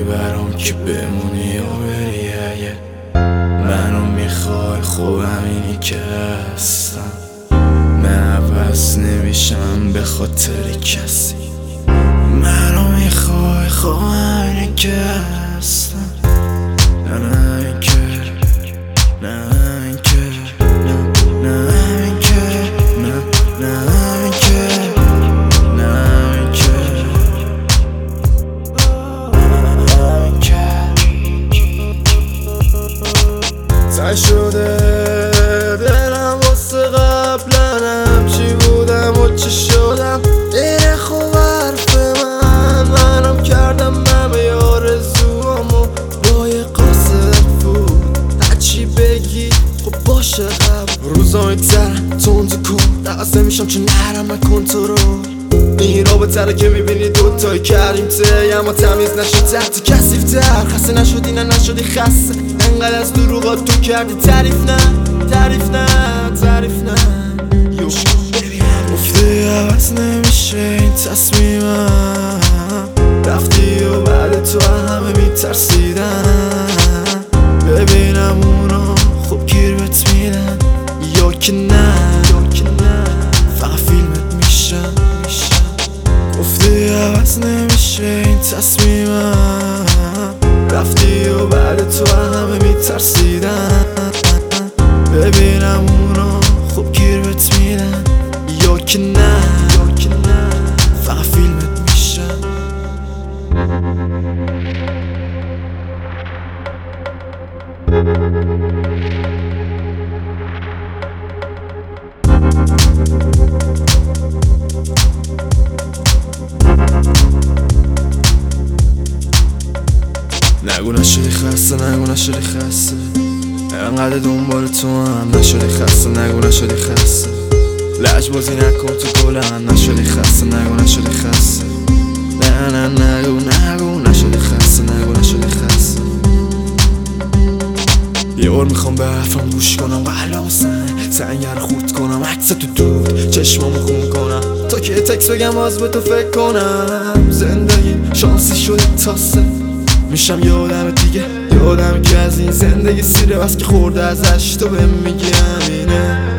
برام که بمونی یا بری. اگه منو میخوای خوب همینی که هستم، من عوض نمیشم به خاطر کسی. منو میخوای خوب همینی که هستم، نه اینکه نه اینکه نه اینکه نه اینکه سعی شده دلم واسه قبلنم چی بودم و چی شدم. دیره خوب حرف منم کردم همه آرزوامو با یه قاصد بود. هرچی بگی خب باشه قبل روزا میگذرن تند کن دست نمیشم چون نرم نکن تو رو. این رابطه رو که میبینی دوتایی کردیم ته اما تمیز نشد تحت کسیف تر. خسته نشدی نه نشدی خسته انقدر از دروغات تو کردی تعریف نه تعریف نه تعریف نه. گفتی عوض نمیشه این تصمیمم، رفتی و بعد تو همه میترسیدن ببینم اونا خوب گیر بهت میدن یا که نه فقط فیلمت میشن. گفتی عوض نمیشه این تصمیمم، رفتی و بعد تو همه میترسیدن ببینم اونا خوب گیر بهت میدن یا که نه فقط فیلمت میشن. نگو نشدی خسته نگو نشدی خسته انقدر دنبال تو هم نشدی خسته نگو نشدی خسته لجبازی نکن تو گلم نشدی خسته نگو نشدی خسته نه نگو نشدی خسته نگو نشدی خسته. یه بار میخوام به حرفم گوش کنم قلبم سنگر خورد کنم عکس تو دود چشمامو خون کنم تا که تکس بگم باز به تو فکر کنم. زندگی شانسی شده تاسه میشم یه آدم دیگه یه آدمی که از این زندگی سیره بس که خورده ازش تو بهم میگی همینه.